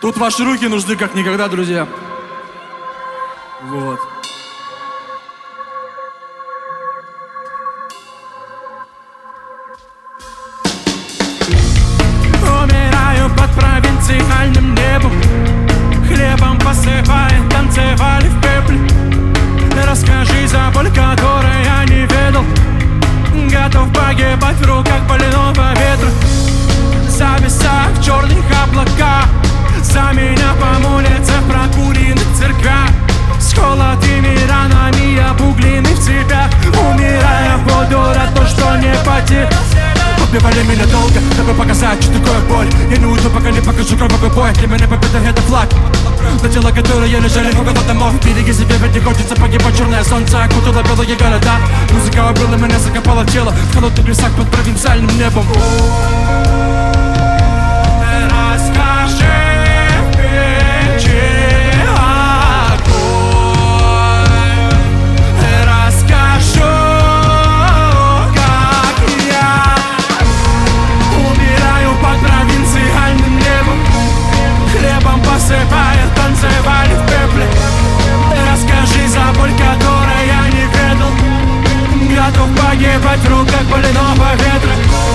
Тут ваши руки нужны как никогда, друзья. Вот. Умираю под провинциальным небом, хлебом посыпая, танцевали в пепле. Расскажи за боль, которой я не ведал. Готов погибать в руках больного ветра. Зависая в черных облаках, за меня помолятся в прокуренных церквях. С холодными ранами обуглены в цепях. Умирая, буду рад, то, что не потерял. Убивали меня долго, дабы показать, что такое боль. Я не уйду, пока не покажу кровавый бой. Для меня победа — это флаг. На тела, которые лежали в уголок домов. Береги себя, ведь не хочется погибать. Черное солнце окутало белые города. Музыка убила меня, закопала тело в холодных лесах под провинциальным небом. Расскажи в печи огонь. Расскажу, как я умираю под провинциальным небом, хлебом посыпая, танцевали в пепле. Расскажи за боль, которой я не ведал. Готов погибать в руках больного ветра.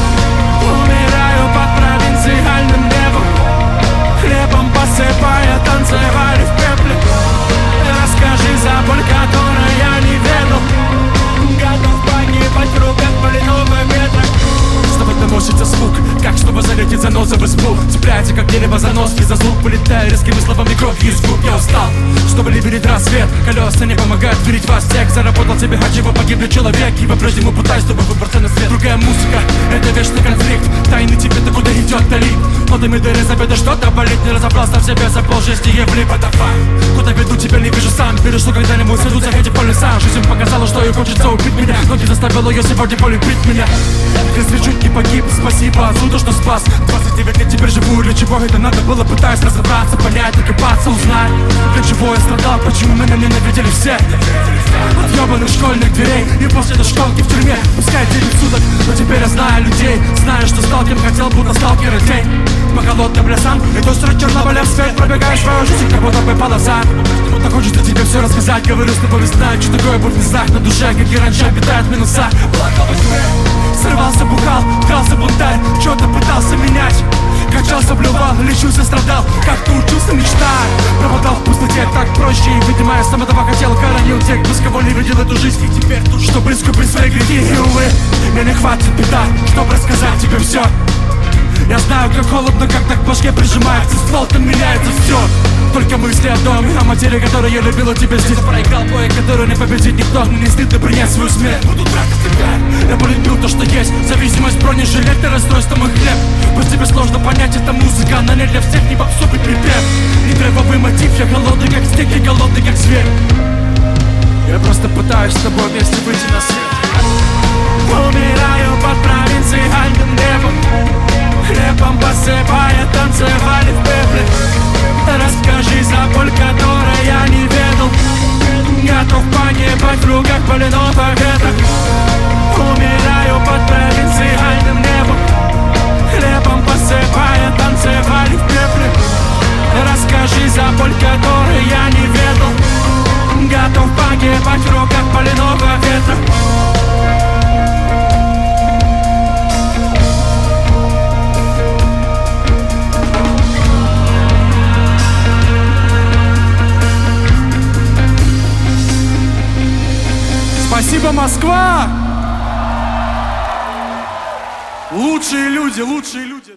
Умираю под провинциальным небом, хлебом посыпая, танцевали в пепле. Расскажи за боль, которой я не ведал. Готов погибать в руках больного ветра. Чтобы доносится звук, как снова залетит заноза в избу. Цепляется как дерево за носки, за звук вылетая резкими словами кровь из губ. Я устал, чтобы либерить рассвет. Колеса не помогают верить вас всех. Заработал себе хачево, погибли человеки. По-прежнему пытаюсь, чтобы выбраться на свет. Другая музыка, это вечный конфликт. Тайны тебе, куда идет Дали. Нотами дыры забиты, что-то болит. Не разобрался в себе за полжизни, я влип, это факт. Куда веду, тебя не вижу сам. Перешло когда-нибудь, сойдутся эти по лесам. Жизнь показала, что ей хочется убить меня, но не заставила ее сегодня полюбить меня. Если чуть не погиб, спасибо отсюда, что спас. 29 лет теперь живу, для чего это надо было? Пытаюсь разобраться, понять, докопаться, узнать, для чего я страдал, почему меня ненавидели все. От ебаных школьных дверей и после дошколки в тюрьме. Пускай 9 суток, но теперь я знаю людей. Знаю, что стал кем хотел, будто сталкера день. По холодным лесам, и то срать чернобылем свет. Пробегаешь свою жизнь, как будто бы полоса. Почему-то хочется тебе все рассказать. Говорю с тобой, знаю, что такое боль в знак. На душе, как и раньше, обитает минуса. Срывался, бухал, крался бунтарь. Что-то пытался менять. Качался, блювал, лечился, страдал. Как-то учился мечтать. Пропадал в пустоте, так проще. И, видимо, я сам этого хотел. Хоронил тех, без кого не видел эту жизнь. И теперь тут, чтобы искупить свои грехи. И, увы, мне не хватит беда, чтобы рассказать тебе все. Я знаю, как холодно, как так к башке прижимается ствол, там меняется все. Только мысли о доме, о матери, которую я любил, у тебя здесь. Проиграл бой, который не победит никто. Мне не стыдно принять свою смерть. Буду тратить тебя. Я полюбил то, что есть. Зависимость, бронежилет и расстройство мой хлеб. Пусть тебе сложно понять, это музыка, она не для всех, не попсовый припев. Не драйвовый мотив, я голодный как стейк и голодный как зверь. Я просто пытаюсь с тобой вместе выйти на свет. Умираю под провинциальным небом, хлебом посыпая, танцевали в пепле. Расскажи за боль, которой я не ведал. Готов погибать в руках больного ветра. Умираю под провинциальным небом, хлебом посыпая, танцевали в пепле. Расскажи за боль, которой я не ведал. Готов погибать в руках больного ветра. Спасибо, Москва! Лучшие люди, лучшие люди.